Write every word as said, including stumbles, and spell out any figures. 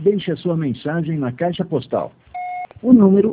Deixe a sua mensagem na caixa postal. O número